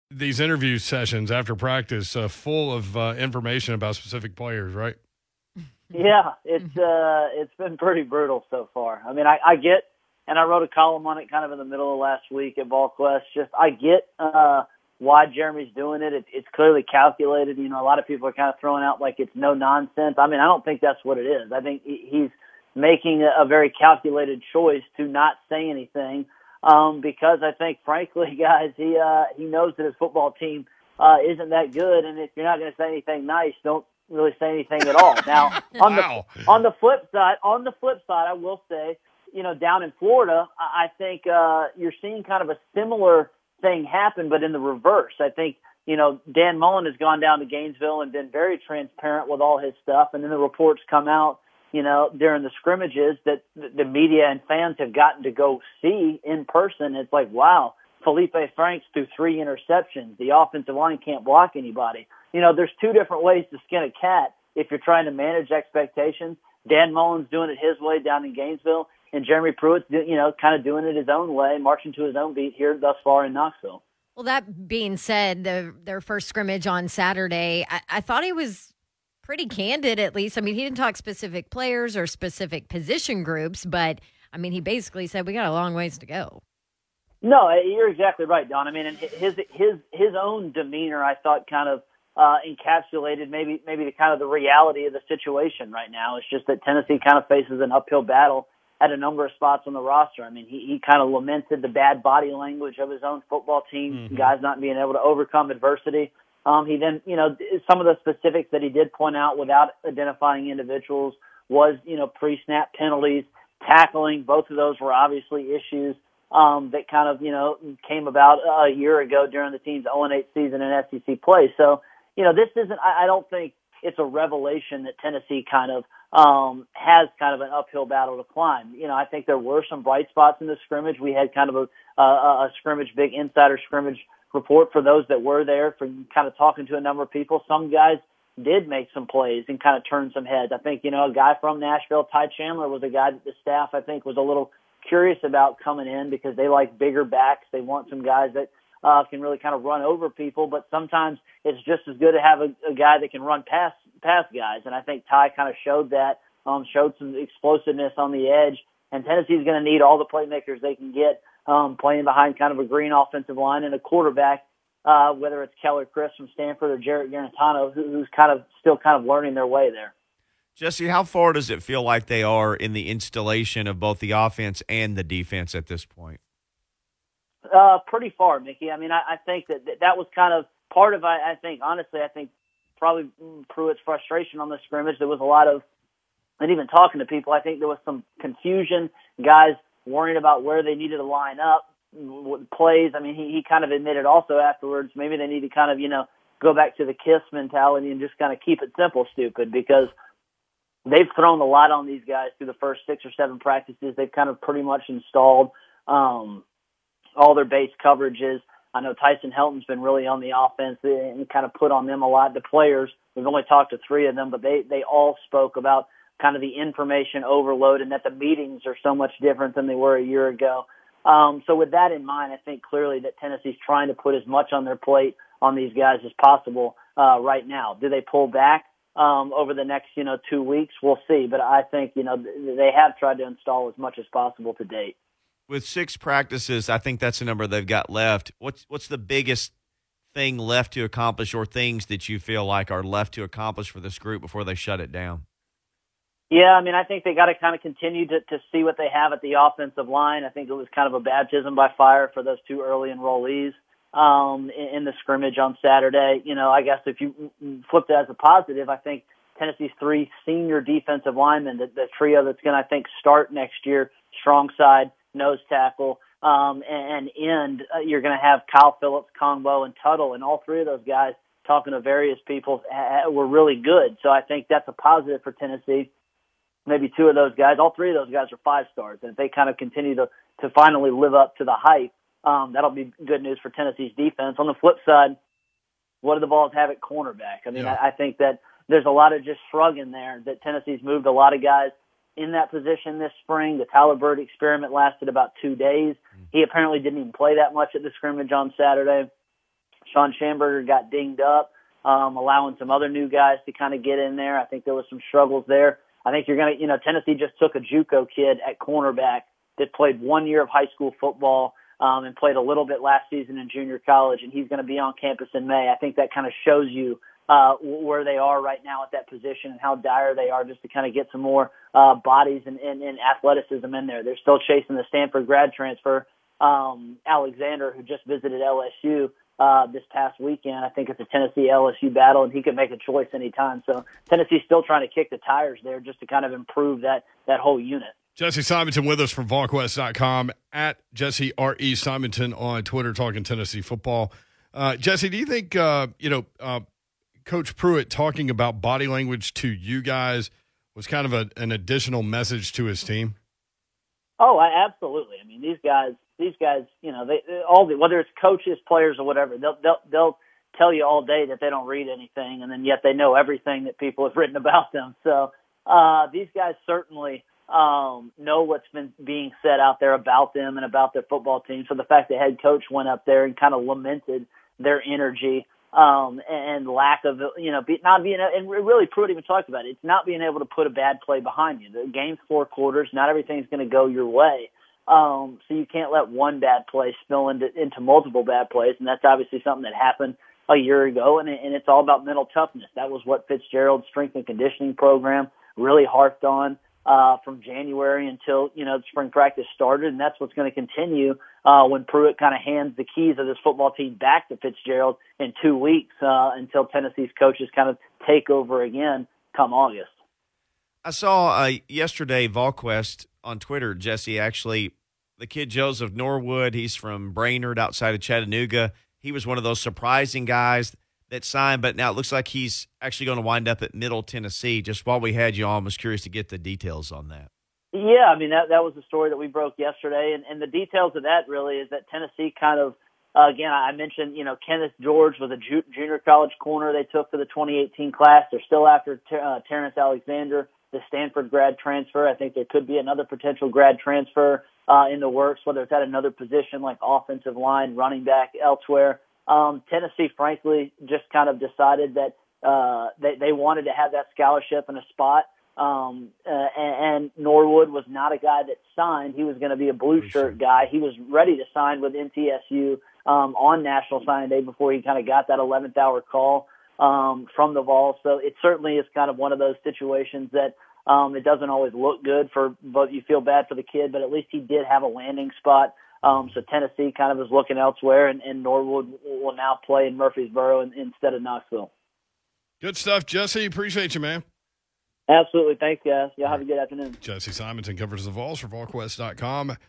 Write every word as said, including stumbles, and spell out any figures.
these interview sessions after practice uh, full of uh, information about specific players, right? Yeah, it's uh, it's been pretty brutal so far. I mean, I, I get, and I wrote a column on it kind of in the middle of last week at VolQuest. Just I get uh, why Jeremy's doing it. it. It's clearly calculated. You know, a lot of people are kind of throwing out like it's no nonsense. I mean, I don't think that's what it is. I think he's making a very calculated choice to not say anything um, because I think, frankly, guys, he uh, he knows that his football team uh, isn't that good, and if you're not going to say anything nice, don't really say anything at all. Now, on Wow. the on the flip side, on the flip side, I will say, you know, down in Florida, I I think uh, you're seeing kind of a similar thing happen, but in the reverse. I think, you know, Dan Mullen has gone down to Gainesville and been very transparent with all his stuff, and then the reports come out, you know, during the scrimmages that the media and fans have gotten to go see in person. It's like, wow, Felipe Franks threw three interceptions. The offensive line can't block anybody. You know, there's two different ways to skin a cat if you're trying to manage expectations. Dan Mullen's doing it his way down in Gainesville, and Jeremy Pruitt's, you know, kind of doing it his own way, marching to his own beat here thus far in Knoxville. Well, that being said, the, their first scrimmage on Saturday, I, I thought he was pretty candid, at least. I mean, he didn't talk specific players or specific position groups, but, I mean, he basically said we got a long ways to go. No, you're exactly right, Don. I mean, and his his his own demeanor, I thought, kind of uh, encapsulated maybe maybe the kind of the reality of the situation right now. It's just that Tennessee kind of faces an uphill battle at a number of spots on the roster. I mean, he, he kind of lamented the bad body language of his own football team, mm-hmm. guys not being able to overcome adversity. Um, he then, you know, some of the specifics that he did point out without identifying individuals was, you know, pre-snap penalties, tackling. Both of those were obviously issues um, that kind of, you know, came about a year ago during the team's oh and eight season in S E C play. So, you know, this isn't, I, I don't think it's a revelation that Tennessee kind of um, has kind of an uphill battle to climb. You know, I think there were some bright spots in the scrimmage. We had kind of a, a, a scrimmage, big insider scrimmage report for those that were there, for kind of talking to a number of people. Some guys did make some plays and kind of turn some heads. I think, you know, a guy from Nashville, Ty Chandler, was a guy that the staff, I think, was a little curious about coming in because they like bigger backs. They want some guys that uh, can really kind of run over people, but sometimes it's just as good to have a, a guy that can run past past guys. And I think Ty kind of showed that, um, showed some explosiveness on the edge. And Tennessee's going to need all the playmakers they can get um, playing behind kind of a green offensive line and a quarterback, uh, whether it's Keller Chris from Stanford or Jarrett Garantano, who, who's kind of still kind of learning their way there. Jesse, how far does it feel like they are in the installation of both the offense and the defense at this point? Uh, pretty far, Mickey. I mean, I, I think that that was kind of part of, I, I think, honestly, I think probably Pruitt's frustration on the scrimmage. There was a lot of, and even talking to people, I think there was some confusion, guys worrying about where they needed to line up, plays. I mean, he, he kind of admitted also afterwards, maybe they need to kind of, you know, go back to the KISS mentality and just kind of keep it simple, stupid, because they've thrown a lot on these guys through the first six or seven practices. They've kind of pretty much installed um, all their base coverages. I know Tyson Helton's been really on the offense and kind of put on them a lot. The players, we've only talked to three of them, but they, they all spoke about kind of the information overload and that the meetings are so much different than they were a year ago. Um, so with that in mind, I think clearly that Tennessee's trying to put as much on their plate on these guys as possible uh, right now. Do they pull back um, over the next, you know, two weeks? We'll see. But I think, you know, they have tried to install as much as possible to date. With six practices, I think that's the number they've got left. What's what's the biggest thing left to accomplish, or things that you feel like are left to accomplish for this group before they shut it down? Yeah, I mean, I think they got to kind of continue to, to see what they have at the offensive line. I think it was kind of a baptism by fire for those two early enrollees um, in, in the scrimmage on Saturday. You know, I guess if you flip that as a positive, I think Tennessee's three senior defensive linemen, the, the trio that's going to, I think, start next year, strong side, nose tackle, um, and, and end, uh, you're going to have Kyle Phillips, Kongbo, and Tuttle, and all three of those guys, talking to various people, uh, were really good. So I think that's a positive for Tennessee. Maybe two of those guys, all three of those guys are five stars, and if they kind of continue to, to finally live up to the hype, um, that'll be good news for Tennessee's defense. On the flip side, what do the Vols have at cornerback? I mean, yeah. I, I think that there's a lot of just shrug in there, that Tennessee's moved a lot of guys in that position this spring. The Tyler Bird experiment lasted about two days. He apparently didn't even play that much at the scrimmage on Saturday. Sean Schamberger got dinged up, um, allowing some other new guys to kind of get in there. I think there was some struggles there. I think you're going to, you know, Tennessee just took a JUCO kid at cornerback that played one year of high school football um, and played a little bit last season in junior college, and he's going to be on campus in May. I think that kind of shows you uh, where they are right now at that position and how dire they are just to kind of get some more uh, bodies and, and, and athleticism in there. They're still chasing the Stanford grad transfer, um, Alexander, who just visited L S U uh, this past weekend. I think it's a Tennessee L S U battle, and he could make a choice anytime. So Tennessee's still trying to kick the tires there just to kind of improve that that whole unit. Jesse Simonton with us from VolQuest dot com, at Jesse R E. Simonton on Twitter, talking Tennessee football. Uh, Jesse, do you think, uh, you know, uh, Coach Pruitt talking about body language to you guys was kind of a, an additional message to his team? Oh, I, absolutely. I mean, these guys, these guys, you know, they, they all the, whether it's coaches, players, or whatever, they'll, they'll they'll tell you all day that they don't read anything, and then yet they know everything that people have written about them. So uh, these guys certainly um, know what's been being said out there about them and about their football team. So the fact the head coach went up there and kind of lamented their energy um, and lack of, you know, be, not being, and really Pruitt even talked about it. It's not being able to put a bad play behind you. The game's four quarters. Not everything's going to go your way. Um, so you can't let one bad play spill into, into multiple bad plays. And that's obviously something that happened a year ago. And, it, and it's all about mental toughness. That was what Fitzgerald's strength and conditioning program really harped on uh, from January until, you know, spring practice started. And that's what's going to continue uh, when Pruitt kind of hands the keys of this football team back to Fitzgerald in two weeks uh, until Tennessee's coaches kind of take over again come August. I saw uh, yesterday VolQuest on Twitter, Jesse, actually, the kid Joseph Norwood, he's from Brainerd outside of Chattanooga. He was one of those surprising guys that signed, but now it looks like he's actually going to wind up at Middle Tennessee. Just while we had you on, I was curious to get the details on that. Yeah, I mean, that that was the story that we broke yesterday, and, and the details of that really is that Tennessee kind of, uh, again, I mentioned, you know, Kenneth George was a ju- junior college corner they took for the twenty eighteen class. They're still after ter- uh, Terrence Alexander, the Stanford grad transfer. I think there could be another potential grad transfer uh, in the works, whether it's at another position like offensive line, running back, elsewhere. Um, Tennessee, frankly, just kind of decided that uh, they, they wanted to have that scholarship in a spot. Um, uh, and, and Norwood was not a guy that signed. He was going to be a blue shirt guy. He was ready to sign with N T S U um, on National Signing Day before he kind of got that eleventh hour call um, from the Vols. So it certainly is kind of one of those situations that um, it doesn't always look good for, but you feel bad for the kid, but at least he did have a landing spot. Um, so Tennessee kind of is looking elsewhere, and, and Norwood will now play in Murfreesboro in, instead of Knoxville. Good stuff, Jesse. Appreciate you, man. Absolutely. Thanks, guys. Y'all have a good afternoon. Jesse Simonton covers the Vols for VolQuest dot com.